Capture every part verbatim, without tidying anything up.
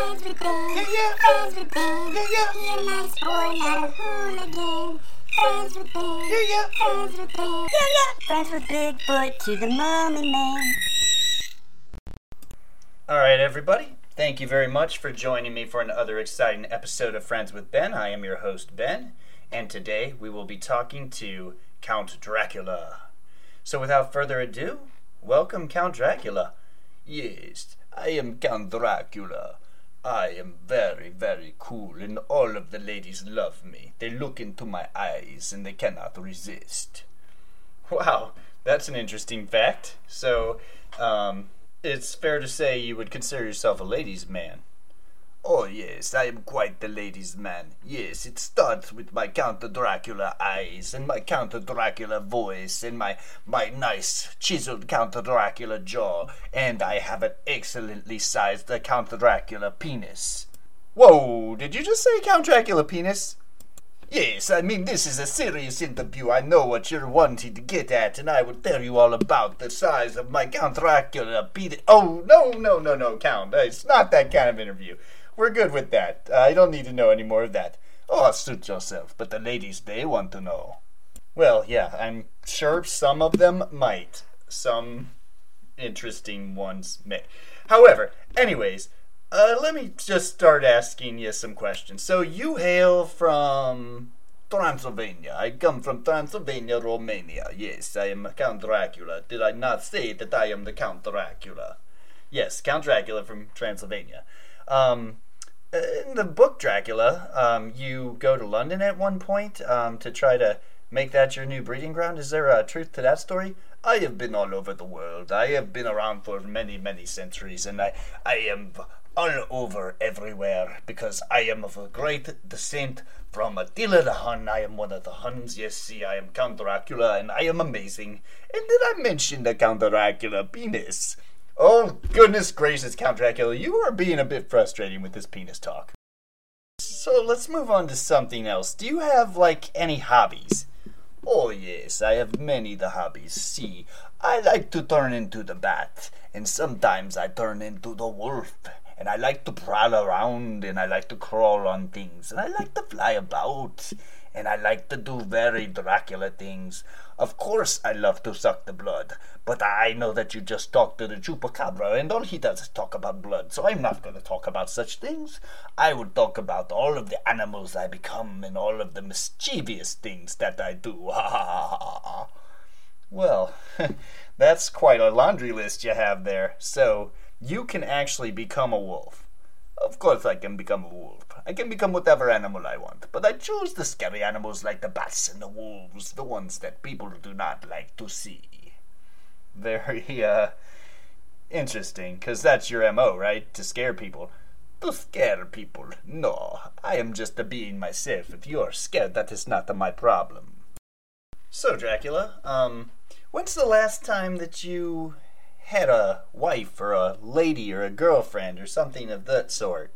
Friends with Ben. Yeah, yeah. Friends with Ben. Yeah, yeah. He a nice boy, not a hooligan. Friends with Ben. Yeah, yeah. Friends with Ben. Yeah, yeah. Friends with Bigfoot to the Mummy Man. All right, everybody. Thank you very much for joining me for another exciting episode of Friends with Ben. I am your host, Ben, and today we will be talking to Count Dracula. So without further ado, welcome Count Dracula. Yes, I am Count Dracula. I am very, very cool, and all of the ladies love me. They look into my eyes, and they cannot resist. Wow, that's an interesting fact. So, um... it's fair to say you would consider yourself a ladies' man. Oh yes, I am quite the ladies' man. Yes, it starts with my Count Dracula eyes, and my Count Dracula voice, and my, my nice chiseled Count Dracula jaw, and I have an excellently sized Count Dracula penis. Whoa, did you just say Count Dracula penis? Yes, I mean, this is a serious interview. I know what you're wanting to get at, and I will tell you all about the size of my Count Dracula penis. Oh, no, no, no, no, Count. It's not that kind of interview. We're good with that. Uh, I don't need to know any more of that. Oh, suit yourself, but the ladies, they want to know. Well, yeah, I'm sure some of them might. Some interesting ones may. However, anyways... Uh, let me just start asking you some questions. So you hail from Transylvania. I come from Transylvania, Romania. Yes, I am Count Dracula. Did I not say that I am the Count Dracula? Yes, Count Dracula from Transylvania. Um, in the book Dracula, um, you go to London at one point um, to try to make that your new breeding ground. Is there a truth to that story? I have been all over the world. I have been around for many, many centuries, and I, I am... all over everywhere, because I am of a great descent from Attila the Hun. I am one of the Huns. Yes, see, I am Count Dracula, and I am amazing. And did I mention the Count Dracula penis? Oh, goodness gracious, Count Dracula, you are being a bit frustrating with this penis talk. So let's move on to something else. Do you have, like, any hobbies? Oh, yes, I have many the hobbies. See, I like to turn into the bat, and sometimes I turn into the wolf. And I like to prowl around, and I like to crawl on things, and I like to fly about, and I like to do very Dracula things. Of course I love to suck the blood, but I know that you just talked to the Chupacabra, and all he does is talk about blood, so I'm not going to talk about such things. I would talk about all of the animals I become, and all of the mischievous things that I do. Ha ha ha ha ha. Well, that's quite a laundry list you have there, so... you can actually become a wolf. Of course I can become a wolf. I can become whatever animal I want, but I choose the scary animals like the bats and the wolves, the ones that people do not like to see. Very, uh, interesting, because that's your M O, right? To scare people. To scare people? No, I am just a being myself. If you're scared, that is not my problem. So, Dracula, um, when's the last time that you... had a wife or a lady or a girlfriend or something of that sort?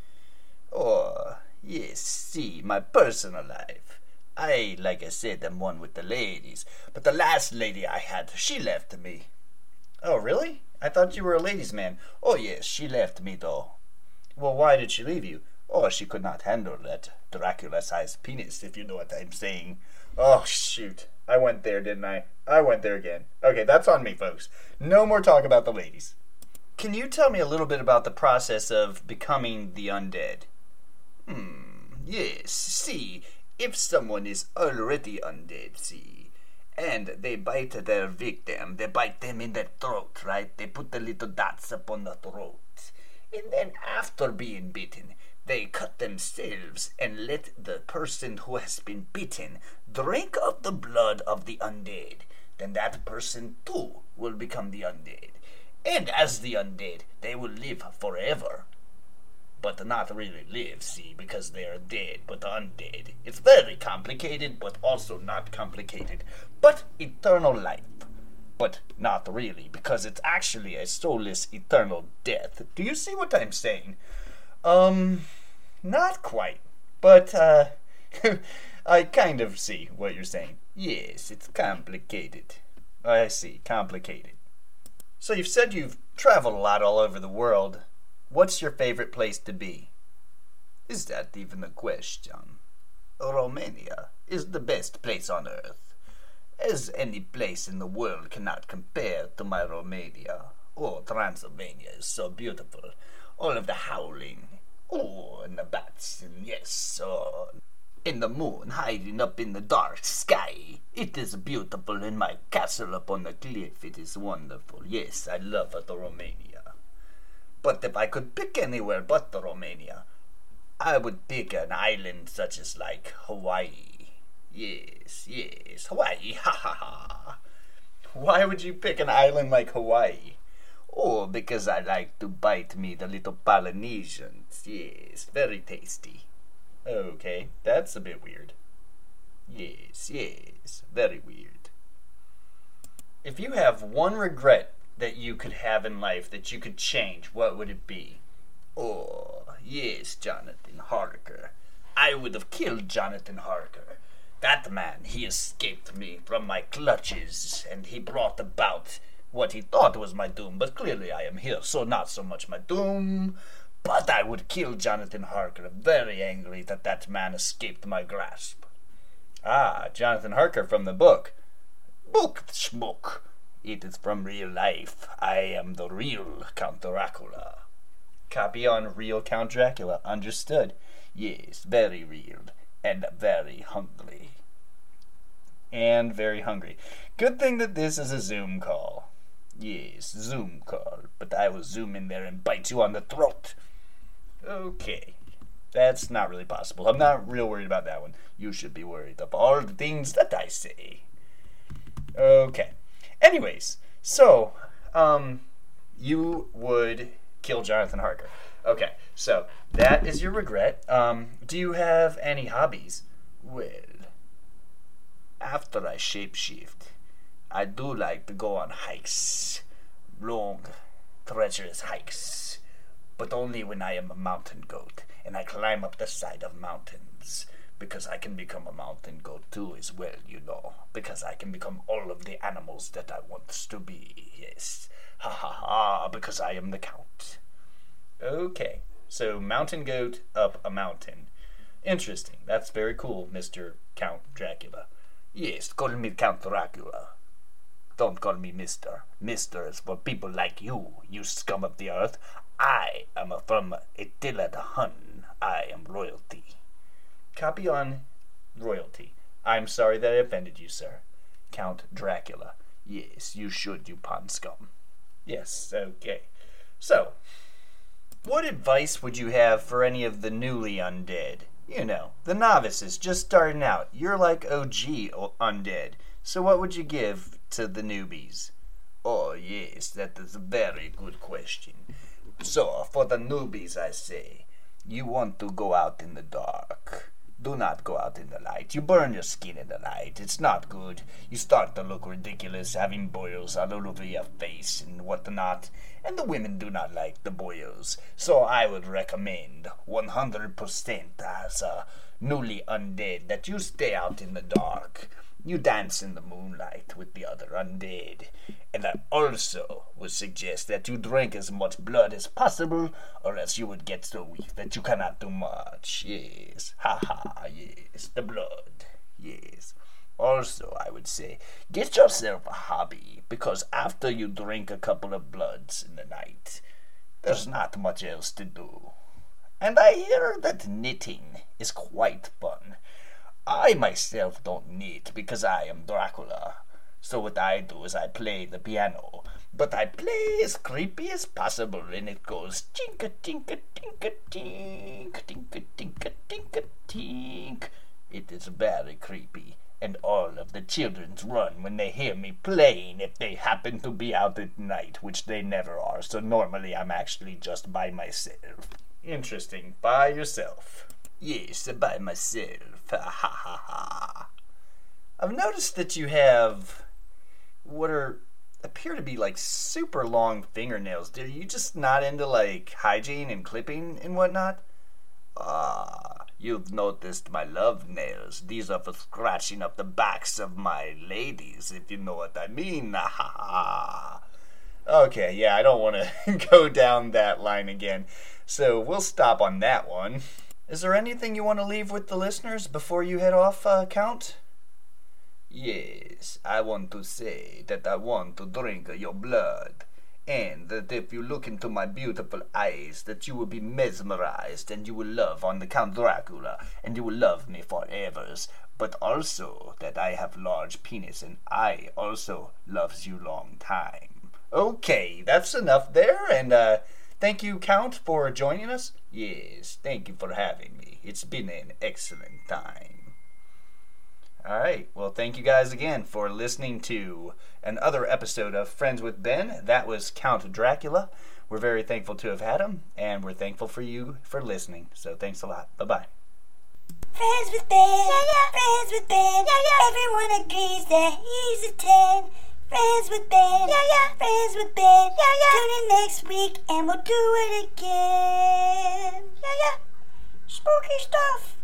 Oh, yes, see, my personal life. I, like I said, am one with the ladies. But the last lady I had, she left me. Oh, really? I thought you were a ladies' man. Oh, yes, she left me, though. Well, why did she leave you? Oh, she could not handle that Dracula-sized penis, if you know what I'm saying. Oh, shoot. I went there, didn't I? I went there again. Okay, that's on me, folks. No more talk about the ladies. Can you tell me a little bit about the process of becoming the undead? Hmm, yes. See, if someone is already undead, see, and they bite their victim, they bite them in the throat, right? They put the little dots upon the throat. And then after being bitten, they cut themselves and let the person who has been bitten drink of the blood of the undead. Then that person too will become the undead. And as the undead, they will live forever. But not really live, see, because they are dead, but undead. It's very complicated, but also not complicated. But eternal life. But not really, because it's actually a soulless eternal death. Do you see what I'm saying? Um, not quite. But, uh, I kind of see what you're saying. Yes, it's complicated. I see, complicated. So you've said you've traveled a lot all over the world. What's your favorite place to be? Is that even a question? Romania is the best place on earth, as any place in the world cannot compare to my Romania. Oh, Transylvania is so beautiful. All of the howling. Oh, and the bats, and yes, oh, and the moon hiding up in the dark sky. It is beautiful in my castle upon the cliff. It is wonderful. Yes, I love the Romania. But if I could pick anywhere but the Romania, I would pick an island such as like Hawaii. Yes, yes, Hawaii, ha ha ha. Why would you pick an island like Hawaii? Oh, because I like to bite me the little Polynesians. Yes, very tasty. Okay, that's a bit weird. Yes, yes, very weird. If you have one regret that you could have in life that you could change, what would it be? Oh, yes, Jonathan Harker. I would have killed Jonathan Harker. That man, he escaped me from my clutches, and he brought about what he thought was my doom, but clearly I am here, so not so much my doom. But I would kill Jonathan Harker, very angry that that man escaped my grasp. Ah, Jonathan Harker from the book. Book schmuck. It is from real life. I am the real Count Dracula. Copy on real Count Dracula. Understood. Yes, very real. And very hungry. And very hungry. Good thing that this is a Zoom call. Yes, Zoom call. But I will zoom in there and bite you on the throat. Okay. That's not really possible. I'm not real worried about that one. You should be worried of all the things that I say. Okay. Anyways, so, um, you would kill Jonathan Harker. Okay, so that is your regret. Um, do you have any hobbies? Well, after I shapeshift, I do like to go on hikes. Long, treacherous hikes. But only when I am a mountain goat, and I climb up the side of mountains. Because I can become a mountain goat too as well, you know. Because I can become all of the animals that I want to be, yes. Ha ha ha, because I am the Count. Okay, so mountain goat up a mountain. Interesting, that's very cool, Mister Count Dracula. Yes, call me Count Dracula. Don't call me Mister. Mister is for people like you, you scum of the earth. I am from Attila the Hun. I am royalty. Copy on royalty. I'm sorry that I offended you, sir. Count Dracula. Yes, you should, you pond scum. Yes, okay. So, what advice would you have for any of the newly undead? You know, the novices just starting out. You're like O G undead. So what would you give to the newbies? Oh, yes, that is a very good question. So, for the newbies, I say, you want to go out in the dark. Do not go out in the light. You burn your skin in the light. It's not good. You start to look ridiculous, having boils all over your face and whatnot. And the women do not like the boils. So I would recommend one hundred percent as a newly undead that you stay out in the dark. You dance in the moonlight with the other undead. And I also would suggest that you drink as much blood as possible, or else you would get so weak that you cannot do much. Yes. Ha ha, yes. The blood. Yes. Also, I would say, get yourself a hobby, because after you drink a couple of bloods in the night, there's not much else to do. And I hear that knitting is quite fun. I myself don't knit because I am Dracula. So what I do is I play the piano. But I play as creepy as possible, and it goes tinka tinka tinka tink, tinka tinka tinka tink. It is very creepy, and all of the children run when they hear me playing if they happen to be out at night, which they never are, so normally I'm actually just by myself. Interesting. By yourself. Yes, by myself. Ha ha ha ha. I've noticed that you have what are appear to be like super long fingernails. Are you just not into like hygiene and clipping and whatnot? Ah, you've noticed my love nails. These are for scratching up the backs of my ladies, if you know what I mean. Ha ha ha. Okay, yeah, I don't want to go down that line again. So we'll stop on that one. Is there anything you want to leave with the listeners before you head off, uh, Count? Yes, I want to say that I want to drink your blood. And that if you look into my beautiful eyes, that you will be mesmerized and you will love on the Count Dracula and you will love me forever. But also that I have large penis and I also loves you long time. Okay, that's enough there, and uh, thank you, Count, for joining us. Yes, thank you for having me. It's been an excellent time. All right, well, thank you guys again for listening to another episode of Friends with Ben. That was Count Dracula. We're very thankful to have had him, and we're thankful for you for listening. So thanks a lot. Bye-bye. Friends with Ben, yeah, yeah. Friends with Ben, yeah, yeah. Everyone agrees that he's a ten. Friends with Ben, yeah, yeah. Friends with Ben, yeah, yeah. Tune in next week and we'll do it again. Yeah, yeah. Spooky stuff.